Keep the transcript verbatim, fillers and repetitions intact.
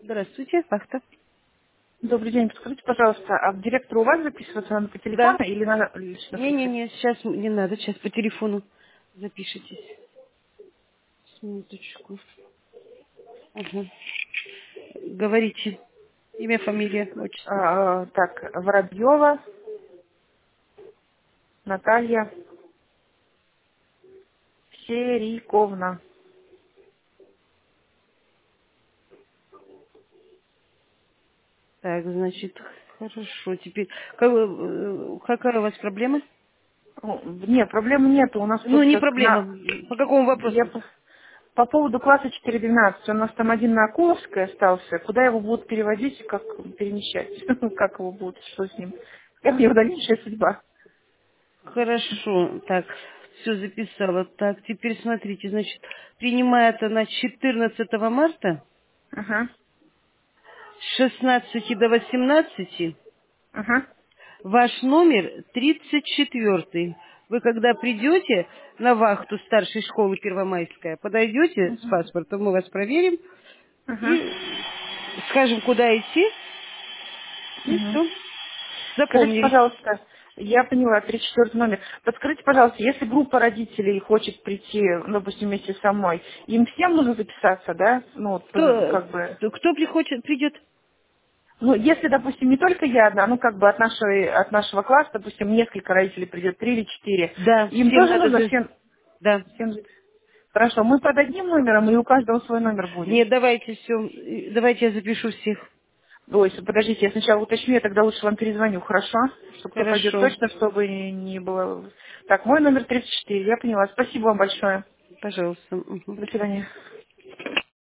Здравствуйте, вахта. Добрый день. Подскажите, пожалуйста, а к директору у вас записываться надо по телефону Да. или надо лично прийти? Не-не-не, сейчас не надо, сейчас по телефону запишитесь. С минуточку. Ага. Говорите. Имя, фамилия, отчество. А, так, Воробьева Наталья Сериковна. Так, значит, хорошо. Теперь, как вы, э, какая у вас проблема? Ну, нет, проблем нету. У нас Ну, не просто проблема. на... По какому Я вопросу? по, по поводу класса четыре двенадцать. У нас там один на Акуловской остался. Куда его будут переводить и как перемещать? Как его будут, что с ним? Как его дальнейшая судьба? Хорошо. Так, все записала. Так, теперь смотрите, значит, принимает она четырнадцатого марта Ага, с шестнадцати до восемнадцати. ага, Ваш номер тридцать четвертый. Вы когда придете на вахту старшей школы Первомайская, подойдете с ага, паспортом, мы вас проверим ага. и скажем, куда идти, и Угу. все. Скажите, Запомнили. пожалуйста, я поняла, тридцать четвёртый номер. Подскажите, пожалуйста, если группа родителей хочет прийти, ну, допустим, вместе со мной, им всем нужно записаться, да? Ну, вот, по- Кто, как бы, кто приходит, придет? ну, если, допустим, не только я одна, ну, как бы от, нашей, от нашего класса, допустим, несколько родителей придет, три или четыре, Да, им всем тоже надо... нужно за- всем, Да. всем записаться? Хорошо, мы под одним номером, и у каждого свой номер будет. Нет, давайте все, давайте я запишу всех. Ой, подождите, я сначала уточню, я тогда лучше вам перезвоню, хорошо? Чтобы кто пойдет Хорошо. точно, чтобы не было... Так, мой номер тридцать четыре, я поняла. Спасибо вам большое. Пожалуйста. Мгм. До свидания.